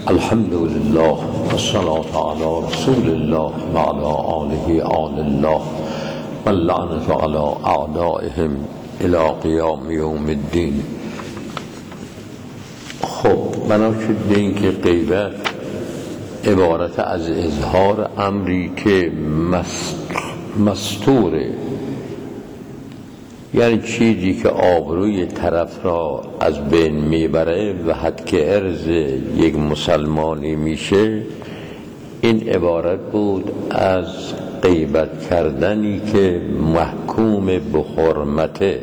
الحمد لله والصلاة على رسول الله وعلى آله آل الله واللعنة على أعدائهم إلى قیام یوم الدین. خب بنا شد به این که غیبت عبارت از اظهار امری که مستوره، یعنی چیزی که آبروی طرف را از بین میبره و حد که ارز یک مسلمانی میشه. این عبارت بود از غیبت کردنی که محکوم به حرمته.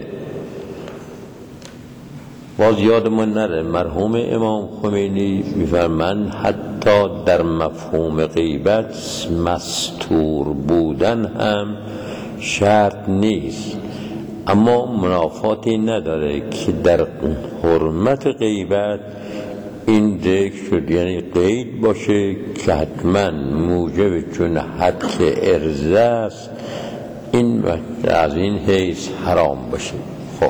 باز یادمون نره مرحوم امام خمینی میفرمایند حتی در مفهوم غیبت مستور بودن هم شرط نیست، اما منافاتی نداره که در حرمت غیبت این ذکر شد، یعنی قید باشه که حتما موجب چون حد که ارز است این از این حیث حرام باشه. خب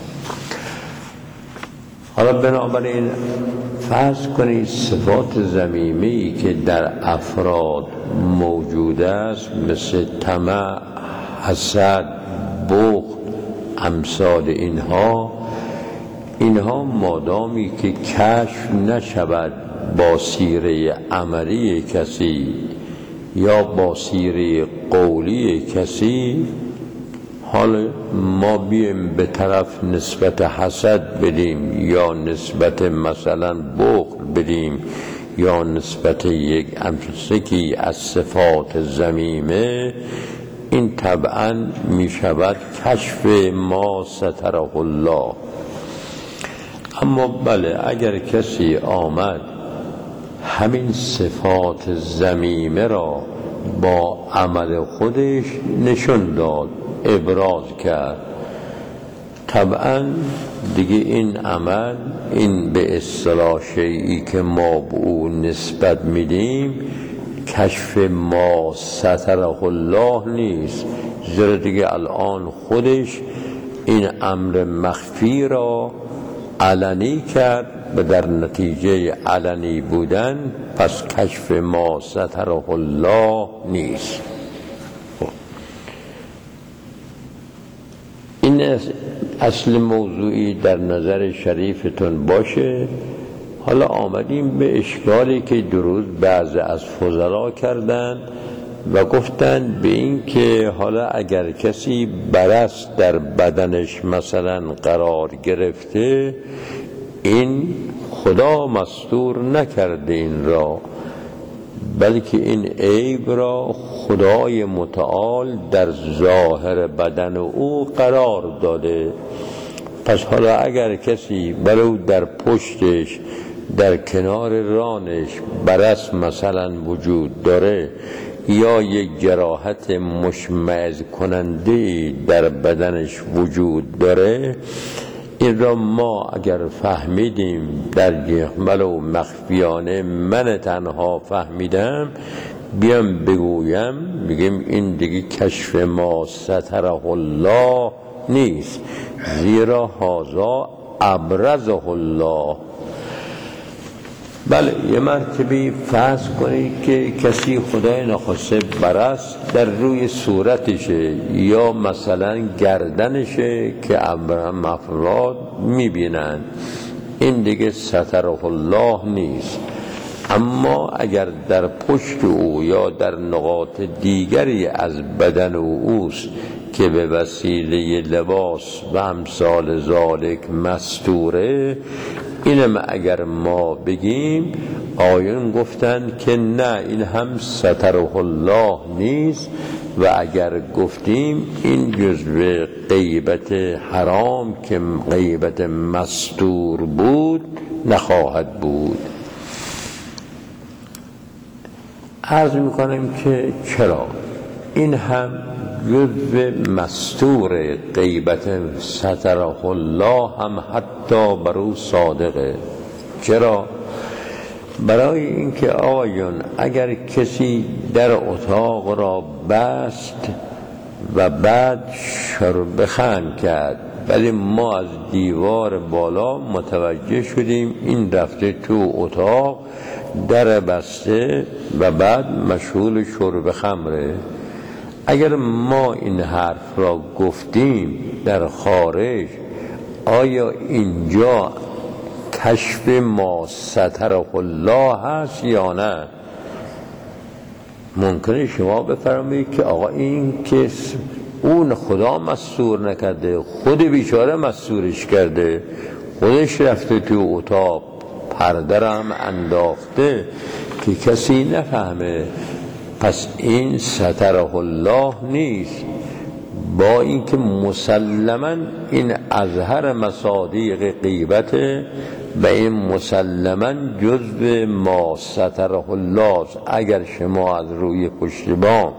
حالا بنابراین فرض کنید صفات ذمیمه‌ای که در افراد موجود است مثل طمع، حسد، بخل، امثال اینها مادامی که کشف نشود با سیره عملی کسی یا با سیره قولی کسی، حالا ما بیم به طرف نسبت حسد بدیم یا نسبت مثلا بخل بدیم یا نسبت یک امسکی از صفات ذمیمه، این طبعا می شود کشف ما ستره الله. اما بله اگر کسی آمد همین صفات ذمیمه را با عمل خودش نشون داد، ابراز کرد، طبعا دیگه این عمل، این به اصطلاح شیئی که ما به او نسبت میدیم کشف ما ستره الله نیست، زیرا دیگه الان خودش این امر مخفی را علنی کرد و در نتیجه علنی بودن پس کشف ما ستره الله نیست. این اصل موضوعی در نظر شریفتون باشه. حالا آمدیم به اشکالی که درود بعضی از فضلا کردن و گفتن به این که حالا اگر کسی برص در بدنش مثلا قرار گرفته، این خدا مستور نکرده این را، بلکه این عیب را خدای متعال در ظاهر بدن او قرار داده. پس حالا اگر کسی برو در پشتش، در کنار رانش برص مثلا وجود داره یا یک جراحت مشمئز کننده در بدنش وجود داره، این را ما اگر فهمیدیم در جهمل و مخفیانه، من تنها فهمیدم، بیام بگویم میگیم این دیگه کشف ما ستره الله نیست، زیرا هذا ابرزه الله. بله یه مرتبه فرض کنید که کسی خدای نخواسته برص در روی صورتشه یا مثلا گردنشه که افراد میبینن، این دیگه ستره الله نیست. اما اگر در پشت او یا در نقاط دیگری از بدن اوست که به وسیله لباس و امثال ذالک مستوره، اینم اگر ما بگیم آیون گفتن که نه این هم ستره الله نیست، و اگر گفتیم این جزو غیبت حرام که غیبت مستور بود نخواهد بود. عرض میکنم که چرا این هم جزو مستور غیبت ستره الله هم حتی برو صادقه. چرا؟ برای اینکه آیون اگر کسی در اتاق را بست و بعد شرب خند کرد، ولی ما از دیوار بالا متوجه شدیم این رفته تو اتاق در بسته و بعد مشغول شرب خمره. اگر ما این حرف را گفتیم در خارج، آیا اینجا کشف ما ستره الله هست یا نه؟ ممکنه شما بفرمایید که آقا این که اون خدا مستور نکرده، خود بیچاره مستورش کرده، خودش رفته تو اتاق پرده را هم انداخته که کسی نفهمه، پس این ستره الله نیست. با اینکه مسلما این اظهر مصادیق غیبته و این مسلما جزء ما ستره الله است. اگر شما از روی پشت بام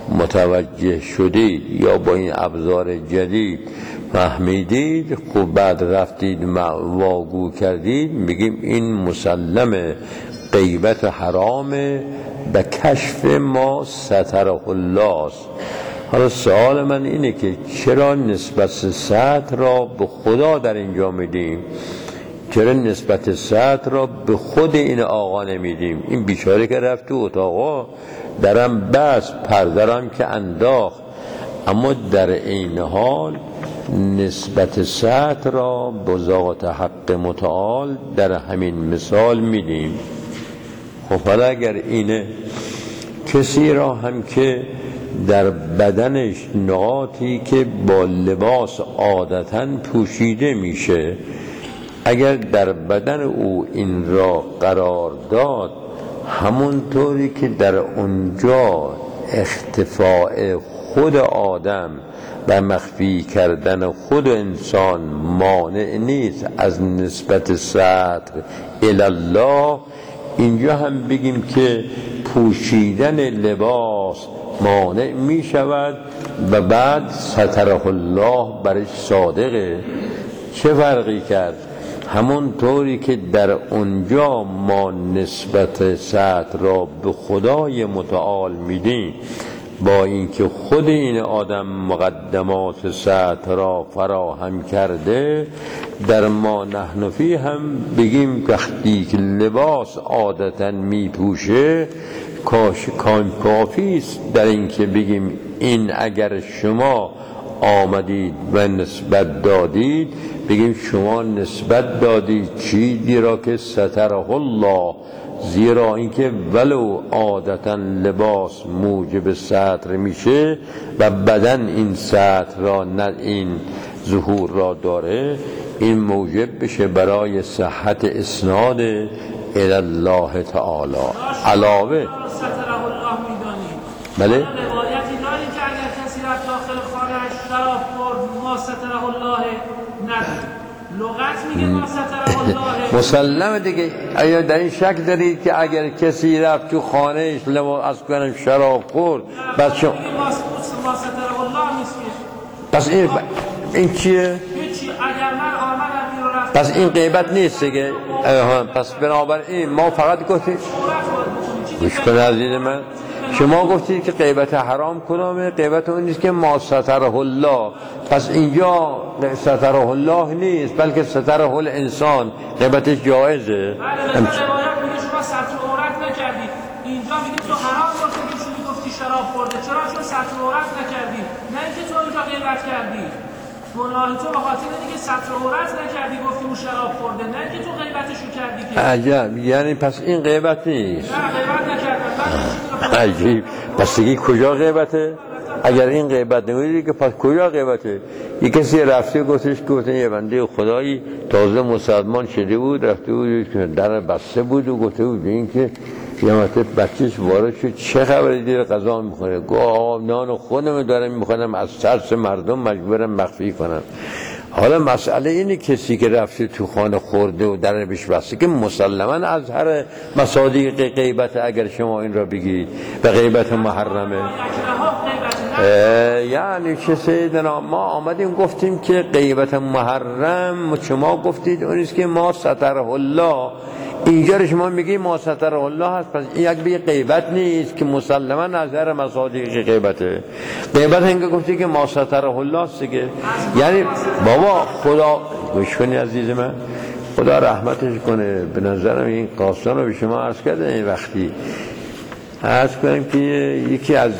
متوجه شدید یا با این ابزار جدید فهمیدید، خب بعد رفتید واگو کردید، میگیم این مسلمه غیبت حرامه و کشف ما ستره الله است. حالا سوال من اینه که چرا نسبت ستر را به خدا در اینجا میدیم؟ چرا نسبت ستر را به خود این آقا نمیدیم؟ این بیچاره که رفت تو اتاقا درم بس، پردرم که انداخت، اما در این حال نسبت ستر را به ذات حق متعال در همین مثال میدیم. خب حالا اگر اینه، کسی را هم که در بدنش نقاطی که با لباس عادتاً پوشیده میشه، اگر در بدن او این را قرار داد، همونطوری که در اونجا اختفاء خود آدم و مخفی کردن خود انسان مانع نیست از نسبت ستر الله، اینجا هم بگیم که پوشیدن لباس مانع می شود و بعد ستره الله برش صادقه. چه فرقی کرد؟ همون طوری که در اونجا ما نسبت ستر را به خدای متعال میدیم، با اینکه خود این آدم مقدمات ستر را فراهم کرده، در ما نحن فی هم بگیم وقتی که لباس عادتا می پوشه کافی است در اینکه بگیم این اگر شما آمدید و نسبت دادید، بگیم شما نسبت دادید چیزی را که ستره الله، زیرا اینکه ولو عادتا لباس موجب ستر میشه و بدن این ستر را این ظهور را داره، این موجب بشه برای صحت اسناد الی الله تعالی. علاوه ستره الله میدانید. بله؟ روایتی داری که اگر کسی رفت داخل خانه‌اش شراب خورد ما ستره الله ندید. لغت میگه ما ستره الله. مسلمه دیگه. آیا در این شک دارید که اگر کسی رفت تو خانهش از کنم شراب خورد بس شما ما ستره الله نیست؟ پس این چیه؟ هیچی. اگر من آمدم این رو رفت پس این غیبت نیست دیگه. پس بنابراین ما فقط گفتیم گوش کن عزیز من، شما گفتید که غیبت حرام کدامه؟ غیبت اون نیست که ما ستره الله. پس اینجا ستره الله نیست بلکه ستره الانسان، غیبتش جایزه. بله روایت میگه شما ستر عورت نکردی. اینجا میگه تو حرام گفتی شراب خورده. چرا؟ چون ستر عورت نکردی، نه اینکه تو اینجا غیبت کردی. گناه تو به خاطر اینکه ستر عورت نکردی گفتی اون شراب خورده، نه اینکه تو غیبتشو کردی که. عجب، یعنی پس این غیبت نیست. نه غیبت نکردم. عجیب. پس دیگه کجا غیبته؟ اگر این غیبت نمیدید که پس کجا غیبته؟ یک کسی رفته گفته یه بنده خدایی تازه مسلمان شده بود، رفته بود در بسته بود و گفته بود این که یه مرتبه بچهش وارد شد، چه خبری داره غذا میخوره؟ گفت نان خودم دارم میخورم، از ترس مردم مجبورم مخفی کنم. حالا مسئله اینه کسی که رفته تو خانه خورده و در بهش بسته که مسلما از هر مصادیق غیبت، اگر شما این را بگید و غیبت محرمه، یعنی چه سیدنا ما آمدیم گفتیم که غیبت محرم، شما گفتید اونیست که ما ستره الله. اینجا رو شما میگی ما ستره الله هست، پس این یک به غیبت نیست که مسلما نظر مصادیق غیبته. غیبت هنگه گفتی که ما ستره الله است دیگه. یعنی بابا خدا گوش کنی عزیز من، خدا رحمتش کنه. به نظرم این داستان رو به شما عرض کردم این وقتی عرض کنم که یکی از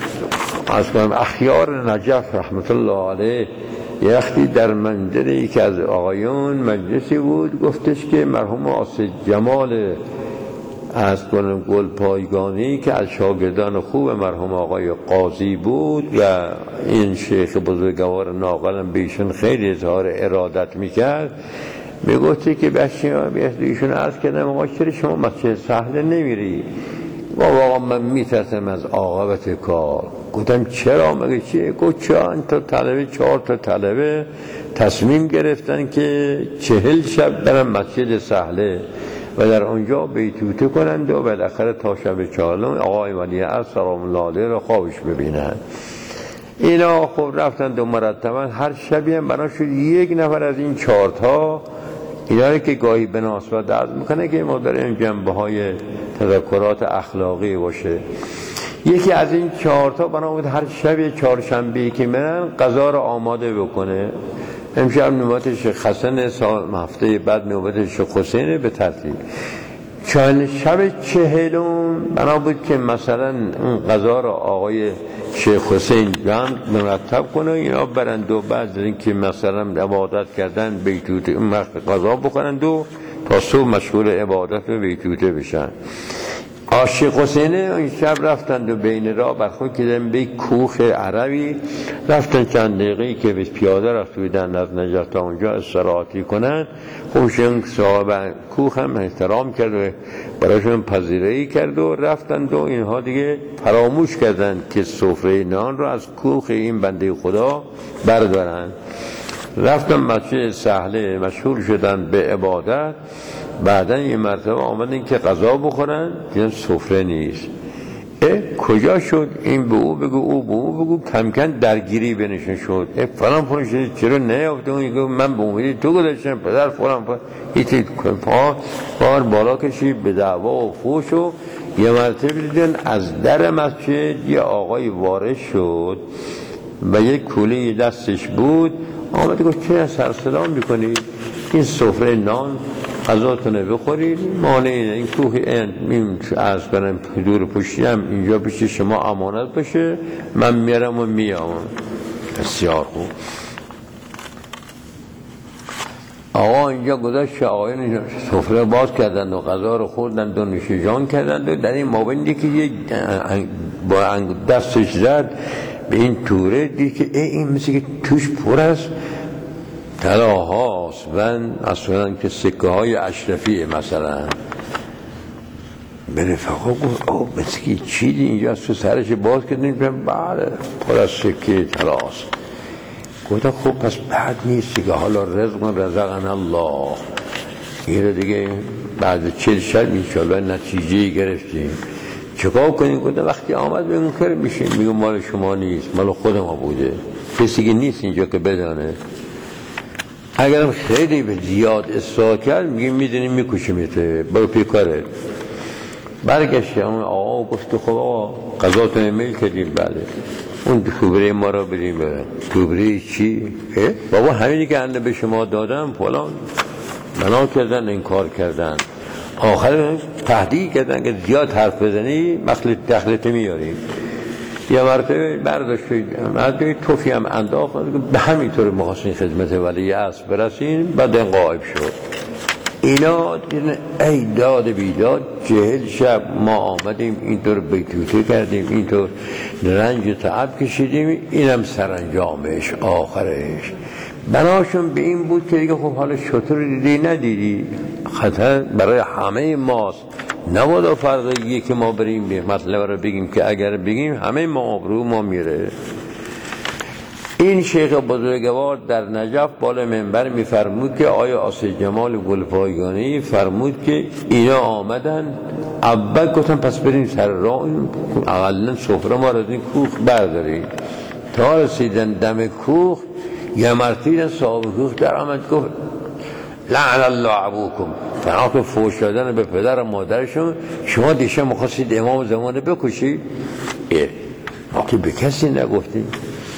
اخیار نجف رحمت الله علیه یه وقتی در منزل یکی از آقایون مجلسی بود، گفتش که مرحوم آصف جمال از گل پایگانی که از شاگردان خوب مرحوم آقای قاضی بود و این شیخ بزرگوار ناقلم به ایشون خیلی اظهار ارادت میکرد، میگفتی که ایشون عرض کردم آقا چرا شما مسجد سهل نمیری؟ واقعا من میترسم از عاقبت کار. گفتم چرا؟ مگه چیه؟ گفت چند تا طلبه 4 تا طلبه تصمیم گرفتن که 40 شب برن مسجد سهله و در اونجا بیتوته کنند و بالاخره تا شب 4 آقای ولی عصر سلام الله علیه را خوابش ببینن. اینا خب رفتند و مرتبا هر شبی هم بنا شد یک نفر از این 4 تا اینا که گاهی بناسبت درد میکنه که ما در این جنبه های تذکرات اخلاقی باشه. یکی از این 4 تا بنا بود هر شب 4 شنبه که میرن غذا رو آماده بکنه. امشب نوبت شیخ حسن، هفته بعد نوبت شیخ حسین به ترتیب. شب 40 بنا بود که مثلا اون غذا رو آقای شیخ حسین جان مرتب کنه، اینا برند و بعد از اینکه مثلا عبادت کردن بیتوته اون وقت غذا بکنند و تا صبح مشغول عبادت و بیتوته بشن. شیخ حسین این شب رفتند و بین راه برخورد کردن به کوخ عربی، رفتن چند دقیقه‌ای که به پیاده رفت بودن از نجف تا اونجا استراحتی کنن. خوشن صاحب کوخ هم احترام کرد و براشون پذیرایی کرد و رفتند و اینها دیگه فراموش کردن که سفره نان رو از کوخ این بنده خدا بردارن. رفتن مسجد سهله مشغول شدن به عبادت. بعدن یه مرتبه آمدن که غذا بخورن دیدن سفره نیست. کجا شد؟ این به او بگو او به او بگو، کم کم درگیری بینشون شد. فلان فلان شد چرا نیافته؟ اون میگه من به امیدی تو گذاشتم پدر فلان ایتی پار بالا کشید به دعوا و فوش. و یه مرتبه دیدن از در مسجد یه آقای وارد شد و یک کوله دستش بود. آمد گفت چه سرسلام میکنید؟ این سفره نان غذاتونه بخورید، مانع این کوه این عرض کنم دور پوشیم اینجا پیش شما امانت باشه، من میرم و میام. بسیار خوب. آقا اینجا گذاشت آقایان سفره باز کردند و غذا رو خوردند و نوش جان کردند و در این مابندی که یک با دستش زد به این توره دید که این مثل که توش پر است طلاهاست و اصلا که سکه های اشرفیه مثلا. به رفقا گفت او مثل که چیدی اینجا از تو سرش باز کردیم؟ بله پر از سکه طلاست. گفتم خب پس بعد نیست که حالا رزقنا الله این رو دیگه بعد 40 شب انشاءالله نتیجه گرفتیم چکار کنیم؟ گفتم وقتی آمد به منکر میشیم، میگم مال شما نیست مال خود ما بوده، کسی که نیست اینجا که بدانه. اگرم خیلی به زیاد اصلاح کرد میگیم میدونیم میکشیمته برو پیکاره. برگشته اون آقا گفت خب آقا قضاتون میل کردیم. بله اون کوبره ما را بریم. کوبره چی؟ بابا همینی که انده به شما دادم فلان منع کردن انکار کردن، آخر تهدید کردن که زیاد حرف بزنی دخلت میاریم. یه مرتبه برداشت مرتبه توفی هم انداخت به همینطور محاسن خدمت ولی عصر برسین بعد قائب شد. اینا دیدن ای داد بیداد 40 شب ما آمدیم اینطور بیتوته کردیم اینطور رنج و تعب کشیدیم، اینم سرانجامش آخرش. بناشون به این بود که دیگه خب حالا شطور دیدی ندیدی خطر برای همه ماست، نبادا فرق یکی ما بریم به مطلب رو بگیم که اگر بگیم همه ما آبرو ما میره. این شیخ بزرگوار در نجف بالا منبر میفرمود که آیا آصف جمال گلپایگانی فرمود که اینا آمدن اول گفتن پس بریم سر راه اقلا سفره ما رو از این کوخ برداریم. تا رسیدن دم کوخ یه مرتبه صاحب کوخ در آمد گفت لعن الله ابوکم، فناک فوش دادن به پدر و مادرشون، شما دیشب مخواستید امام زمان بکشید؟ ما که به کسی نگفتیم.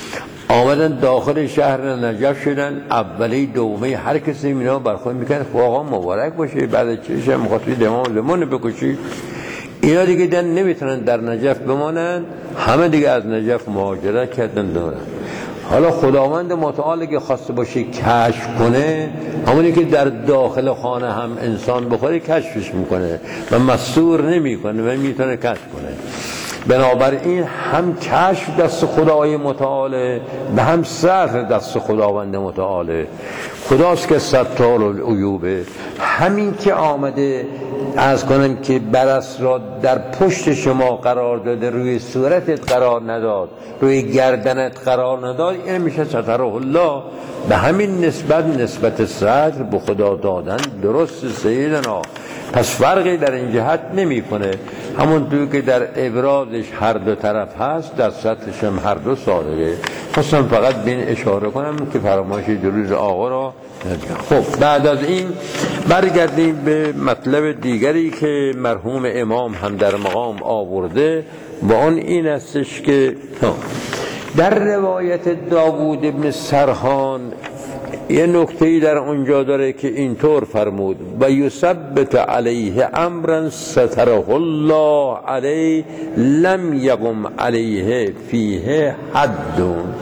آمدن داخل شهر نجف شدن، اولی دومی هر کسی اینا برخورد میکنن خب آقا مبارک باشه، بعد چه میخواستی امام بکشی. اینا دیگه دن نمیتونن در نجف بمانن، همه دیگه از نجف مهاجرت کردن دارن. حالا خداوند متعال که خواسته باشه کشف کنه، همونی که در داخل خانه هم انسان بخوره کشفش میکنه و مستور نمیکنه و میتونه کشف کنه. بنابراین هم کشف دست خدای متعاله و هم ستر دست خداوند متعاله. خداست که ستار العیوبه. همین که آمده عرض کنم که برس را در پشت شما قرار داده، روی صورتت قرار نداد، روی گردنت قرار نداد، این میشه ستره الله. به همین نسبت ستر به خدا دادن درست سیدنا. پس فرقی در این جهت نمی کنه. همون که در ابرازش هر دو طرف هست، در سطحش هم هر دو صادقه. خواستم فقط به این اشاره کنم که فرمایش دروز آقا را نگم. خب بعد از این برگردیم به مطلب دیگری که مرحوم امام هم در مقام آورده و آن این استش که در روایت داوود ابن سرحان یه نکته‌ای در اونجا داره که اینطور فرمود: و یثبت علیه امرا ستره الله علیه لم یقم علیه فیه حد.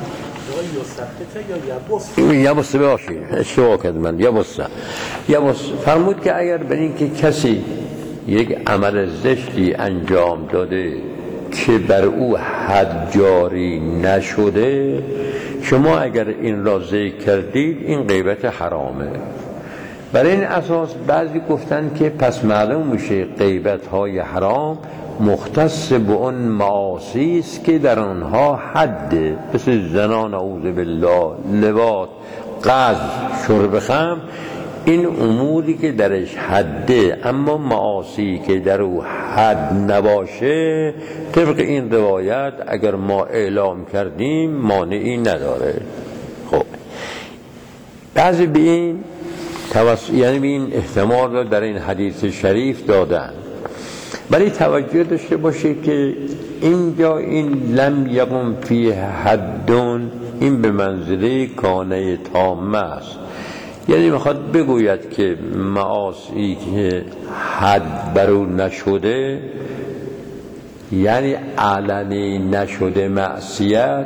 یا بسته باشی اشتباه کرد من، یا بسته فرمود که اگر بر این که کسی یک عمل زشتی انجام داده که بر او حد جاری نشده، شما اگر این را ذکر کردید این غیبت حرامه. برای این اساس بعضی گفتن که پس معلوم میشه غیبت های حرام مختص به اون معاصی است که در آنها حده، مثل زنا نعوذ بالله، لواط، قذف، شرب خمر، این اموری که درش حده. اما معاصی که در او حد نباشه طبق این روایت اگر ما اعلام کردیم مانعی نداره. خب بعضی به این یعنی این احتمال را در این حدیث شریف دادن، ولی توجه داشته باشه که اینجا این لم یقم فی حدون این به منزله کانه تامه است. یعنی میخواد بگوید که معاصی که حد بر او نشده، یعنی علنی نشده معصیت،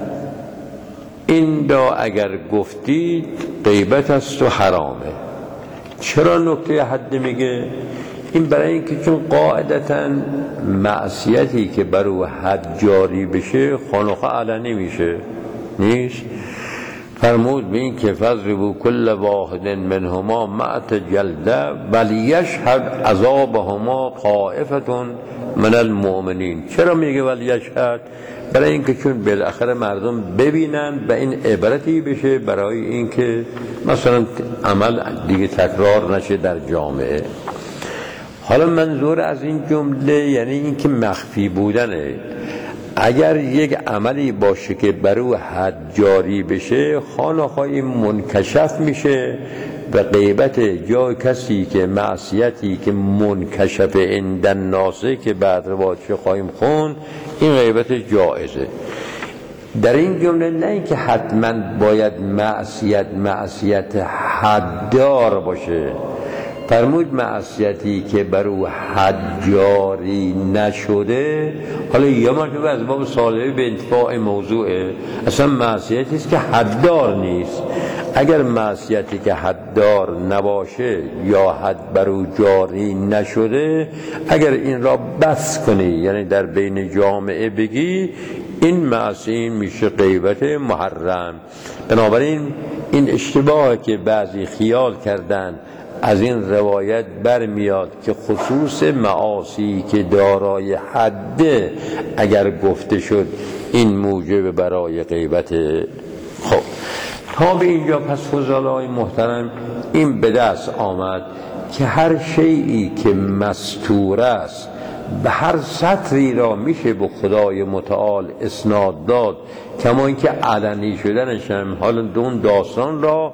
این را اگر گفتید غیبت است و حرامه. چرا نکته حد میگه؟ این برای اینکه چون قاعدتاً معصیتی که بر او حد جاری بشه خانوخه علنی میشه نیست. فرمود به این که فضربوا کل واحد منهما مئة جلده ولیشهد عذابهما طائفة من المؤمنین. چرا میگه ولیشهد؟ برای اینکه چون بالاخره مردم ببینن و این عبرتی بشه برای اینکه مثلا عمل دیگه تکرار نشه در جامعه. حالا منظور از این جمله یعنی اینکه مخفی بودنه. اگر یک عملی باشه که بر او حد جاری بشه خانه‌های منکشف میشه و غیبت یا کسی که معصیتی که منکشف عند الناس که بعد روایت خواهیم خوند این غیبت جایزه. در این جمله نه اینکه حتما باید معصیت حددار باشه. فرمود معصیتی که بر او حد جاری نشده، حالا یه مرتبه از باب صالحه به انتفاع موضوعه، اصلا معصیتی است که حددار نیست. اگر معصیتی که حددار نباشه یا حد بر او جاری نشده، اگر این را بس کنی یعنی در بین جامعه بگی این معصیه میشه غیبت محرم. بنابراین این اشتباهی که بعضی خیال کردن از این روایت برمیاد که خصوص معاصی که دارای حده اگر گفته شد این موجب برای غیبت. خب تا به اینجا پس فضلای محترم این به دست آمد که هر شیئی که مستور است به هر سطری را میشه به خدای متعال اسناد داد، کما اینکه علنی شدنش هم حالا دون داستان را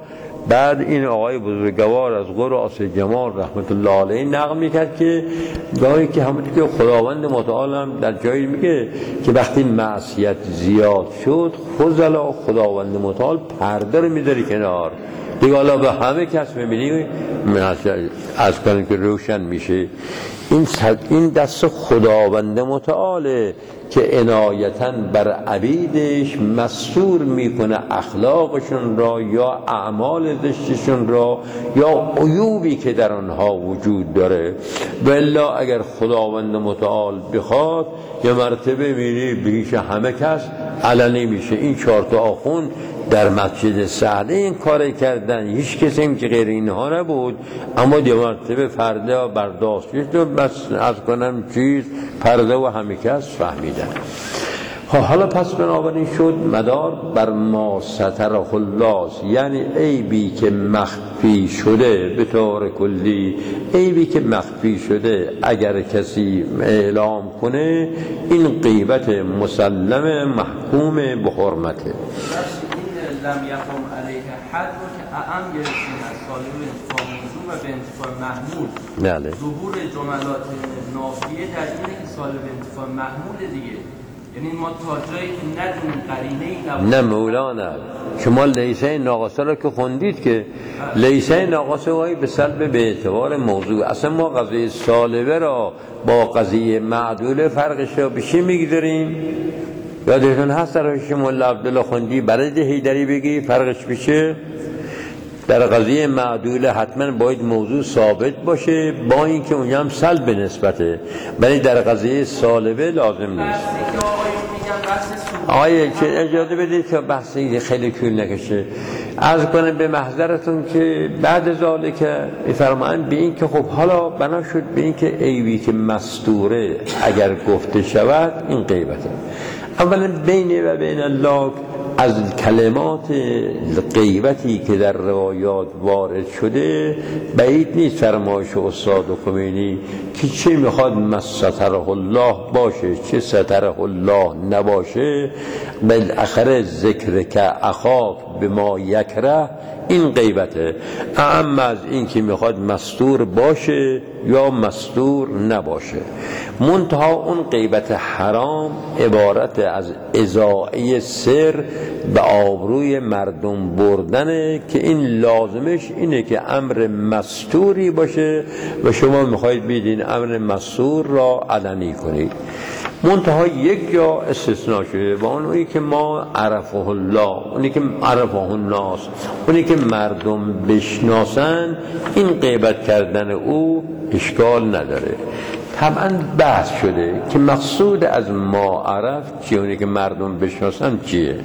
بعد این آقای بزرگوار از قراس جمال رحمت الله علیه نقل میکرد که گاهی که همونطور که خداوند متعال هم در جایی میگه که وقتی معصیت زیاد شد فضلا خداوند متعال پرده رو میذاری کنار دیگه، حالا به همه کس میبینی از کنن که روشن میشه. این دست خداوند متعاله که عنایتاً بر عبیدش مستور میکنه اخلاقشون را یا اعمال زشتشون را یا عیوبی که در آنها وجود داره. والا اگر خداوند متعال بخواد یه مرتبه میری پیش همه کس علنی میشه. این 4 تا آخوند در مسجد سعده این کار کردن، هیچ کسی هم که غیر اینها نبود، اما یه مرتبه پرده برداشت شد، بس از کنم چیز پرده و همه کس فهمیدن. حالا پس بنابراین شد مدار بر ما ستره الله، یعنی عیبی که مخفی شده به طور کلی، عیبی که مخفی شده اگر کسی اعلام کنه این غیبت مسلم محکوم به حرمته. لم یقم علیه حد رو که اعم گرفتیم از سالب انتفاع موضوع و به انتفاع محمول. بله. ظهور جملات نافیه در اینه که سالب انتفاع محمول دیگه، یعنی ما تا جایی که ندونیم قرینه ای نه مولانا شما لیسه ناقصه رو که خوندید که لیسه ناقصه هایی به سلب به اعتبار موضوع. اصلا ما قضیه سالبه را با قضیه معدوله فرقش را به چی میگذاریم؟ یادتون هست در حشم الله عبدالله خوندی برای حیدری بگی فرقش بشه؟ در قضیه معدوله حتما باید موضوع ثابت باشه با اینکه اونجا هم سلب نسبته، ولی در قضیه سالبه لازم نیست. آیه که اجازه بدید که بحثی خیلی طول نکشه. عرض کنم به محضرتون که بعد ذالک میفرمایند به این که خب حالا بنا شد به این که عیبی که مستوره اگر گفته شود این غیبته. اولا بین و بین الله از کلمات غیبتی که در روایات وارد شده بعید نیست فرمایش استاد خمینی که چه میخواد مستره الله باشه چه ستره الله نباشه، بالاخره ذکر که اخاف به ما یکره این غیبته، اما از این که میخواد مستور باشه یا مستور نباشه. منتها اون غیبت حرام عبارت از اضاعه سر به آبروی مردم بردنه که این لازمش اینه که امر مستوری باشه و شما میخواید بیدین امر مستور را علنی کنید. منتها یک جا استثناء شده و اونی که ما عرفه الله، اونی که عرفه الناس، اونی که مردم بشناسن، این غیبت کردن او اشکال نداره. طبعا بحث شده که مقصود از ما عرف چیه، اونی که مردم بشناسن چیه.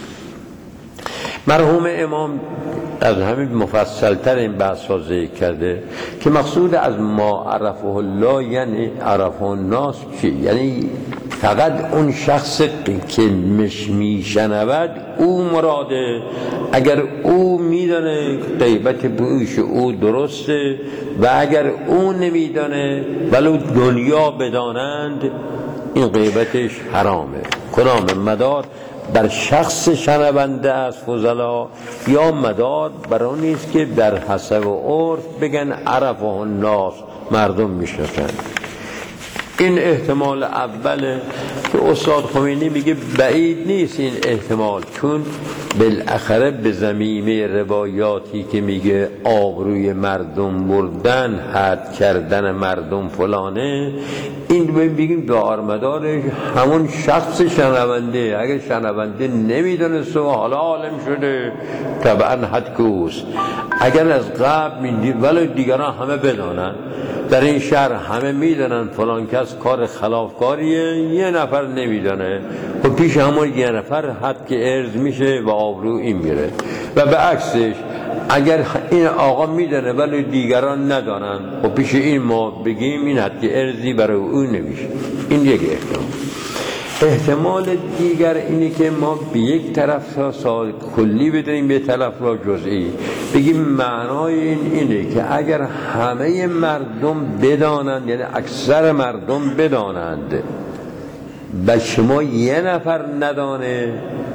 مرحوم امام از همین مفصلتر این بحث ها ذکر کرده که مقصود از ما عرفه الله یعنی عرفه الناس چی، یعنی فقط اون شخص که میشنود او مراده. اگر او میدانه غیبت بویش او درسته و اگر او نمیدانه ولو دنیا بدانند این غیبتش حرامه. کدام مدار بر شخص شنونده از فضلا یا مدار بر اون نیست که در حسب و عرف بگن عرفه الناس مردم میشناسن. این احتمال اوله که استاد خمینی میگه بعید نیست این احتمال، چون بالاخره به ضمیمه روایاتی که میگه آبروی مردم بردن، حد کردن مردم فلانه، این بگیم دار مدارش همون شخص شنونده. اگر شنونده نمیدونست و حالا عالم شده طبعا حد کوست. اگر از قبل میدید ولی دیگران همه بدانن، در این شهر همه میدونن فلان کس کار خلافکاریه، یه نفر نمیدونه و پیش همون یه نفر حد که ارز میشه و آبرو این میره. و به عکسش اگر این آقا میدونه ولی دیگران ندانن و پیش این ما بگیم این حد که ارزی برای اون نمیشه. این یک احتمال دیگر اینه که ما به یک طرف را کلی بدونیم به طرف را جزئی بگیم. معنای این اینه که اگر همه مردم بدانند، یعنی اکثر مردم بدانند و شما یه نفر ندانه،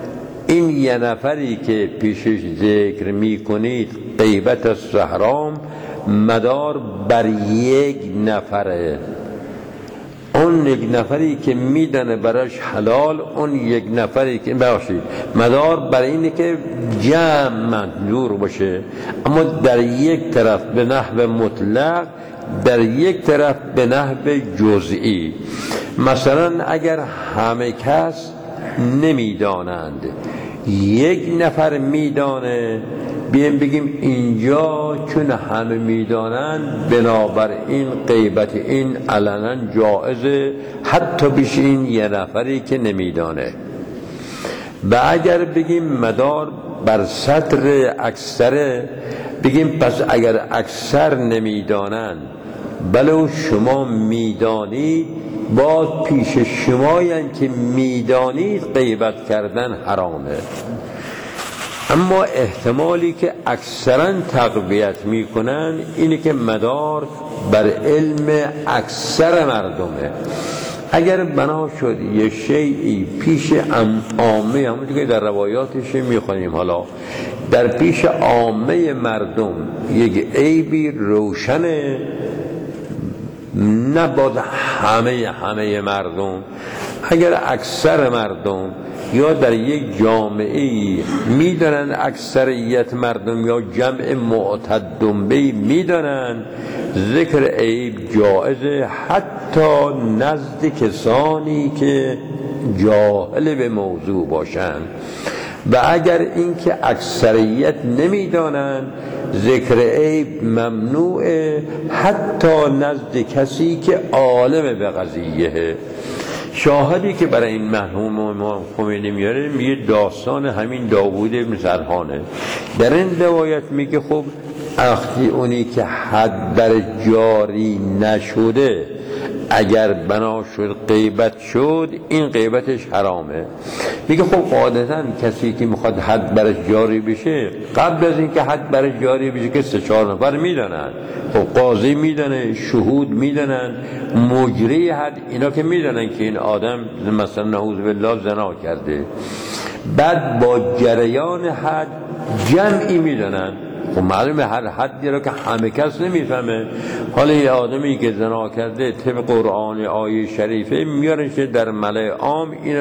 این یه نفری که پیشش ذکر میکنید غیبت است حرام، مدار بر یک نفره. اون یک نفری که میدانه براش حلال، اون یک نفری که باشید مدار بر اینه که جمع منظور باشه، اما در یک طرف به نحو مطلق، در یک طرف به نحو جزئی. مثلا اگر همه کس نمیدانند، یک نفر میدانه، بیایم بگیم اینجا چون همه میدانند بنابراین غیبت این علنا جائزه، حتی بیش این یه نفری که نمیدانه. و اگر بگیم مدار بر سطر اکثره، بگیم پس اگر اکثر نمیدانند بلو شما میدانید، باز پیش شمایند که میدانید غیبت کردن حرامه. اما احتمالی که اکثرا تقویت میکنن اینه که مدار بر علم اکثر مردمه. اگر بنا شد یه شیئی پیش عامه، همون که در روایاتش میخونیم، حالا در پیش عامه مردم یک عیبی روشنه، نه باز همه مردم، اگر اکثر مردم یا در یک جامعه میدانن، اکثریت مردم یا جمع معتدم بی میدانن، ذکر عیب جائزه حتی نزد کسانی که جاهل به موضوع باشند. و اگر اینکه اکثریت نمیدانن، ذکر عیب ممنوعه حتی نزد کسی که عالم به قضیه. شاهدی که برای این مرحوم امام خمینی میاره میگه داستان همین داوود بن سرحانه. در این روایت میگه خب وقتی اونی که حد بر جاری نشده اگر بنا شد غیبت شد، این غیبتش حرامه. میگه خب قاعدتاً کسی که میخواد حد برش جاری بشه، قبل از اینکه حد برش جاری بشه که 3-4 نفر میدانن، خب قاضی میدانه، شهود میدانن، مجری حد اینا که میدانن که این آدم مثلا نعوذ بالله زنا کرده، بعد با جریان حد جمعی میدانن. خب معلومه هر حدی رو که همه کس نمیفهمه. حالا یه آدمی که زنا کرده طبق قرآن آیه شریفه میارنش در ملأ عام، اینو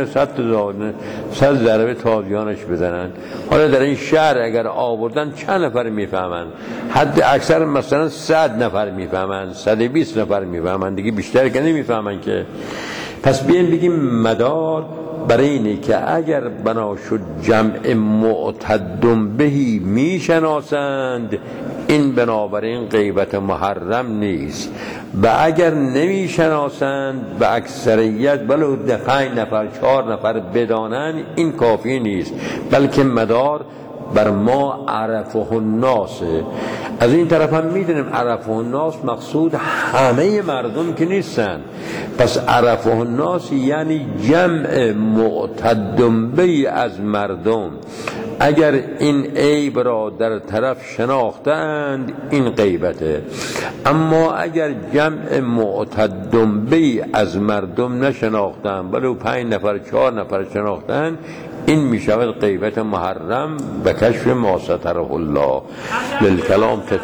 100 ضربه تازیانش بزنن. حالا در این شهر اگر آوردن چند نفر میفهمن؟ حد اکثر مثلا 100 نفر میفهمن، 120 نفر میفهمن، دیگه بیشتر که نمیفهمن که. پس بیایم بگیم مدار برای اینه که اگر بنا شد جمع معتدم بهی میشناسند، این بنابراین غیبت محرم نیست. و اگر نمیشناسند و اکثریت بلو 5 نفر 4 نفر بدانن، این کافی نیست، بلکه مدار بر ما عرفه الناس. از این طرف هم میدونیم عرفه الناس مقصود همه مردم که نیستن. پس عرفه الناس یعنی جمع معتدم بی از مردم. اگر این عیب را در طرف شناختند، این غیبته. اما اگر جمع معتدم بی از مردم نشناختند، بلو 5 نفر 4 نفر شناختند، این میشود غیبت محرم به کشف ما ستره الله. بالکلام تتمه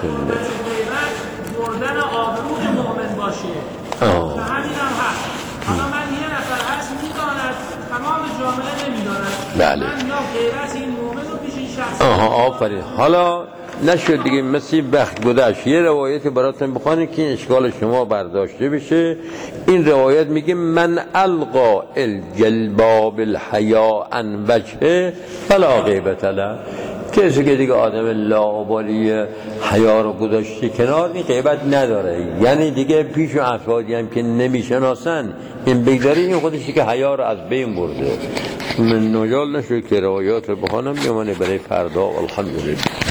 بردن آبروی مؤمن باشه. و همین هم هست. حالا من یه نفر هست میداند، تمام جامعه نمیداند. بله. من یا غیرت این مؤمن رو پیش این شخص. آفرین. حالا نشد دیگه، مثل وقت گذشت یه روایت براتون بخوانیم که این اشکال شما برداشته بشه. این روایت میگه من القا الجلباب الحیا عن وجهه فلا غیبت له. کسی که دیگه آدم لاابالی حیا رو گذاشته کنار، این غیبت نداره. یعنی دیگه پیش افرادی هم که نمیشناسن این بگذاری، این خودشی که حیا رو از بین برده. من نجال نشد که روایات رو بخوانم، بیمانه برای فردا. الحمدلله.